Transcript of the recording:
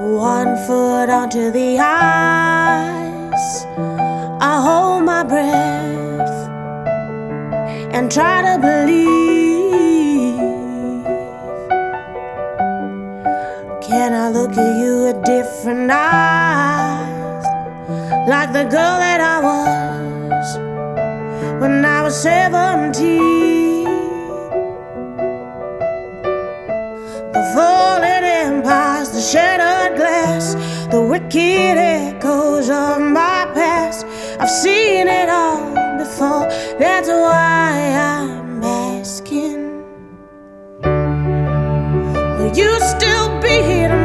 One foot onto the ice, I hold my breath and try to believe. Can I look at you with different eyes, like the girl that I was when I was 17? The falling empires, the shattered glass, the wicked echoes of my past. I've seen it all before, that's why I